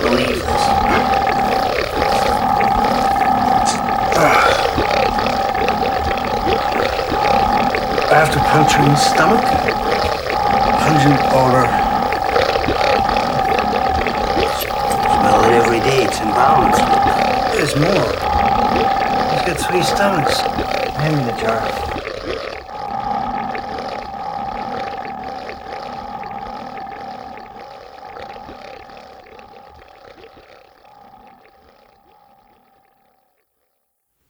believe this. After puncturing the stomach, pungent odor. Smell it every day. It's in balance. There's more. He's got 3 stomachs. Hand me the jar.